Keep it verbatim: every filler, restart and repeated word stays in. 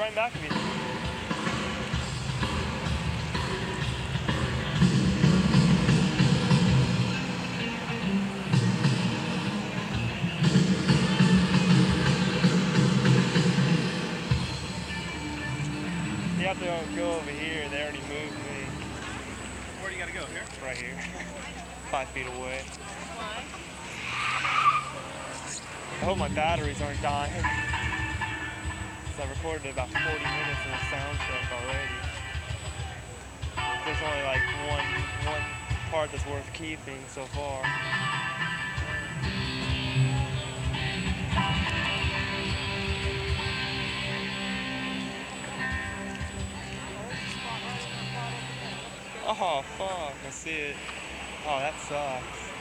right in back of you. You have to go over here. They already moved me. Where do you gotta go? Here? Right here. Five feet away. Why? I hope my batteries aren't dying. So I recorded about forty minutes of the sound check already. There's only like one one part that's worth keeping so far. Oh fuck, I see it. Oh, that sucks.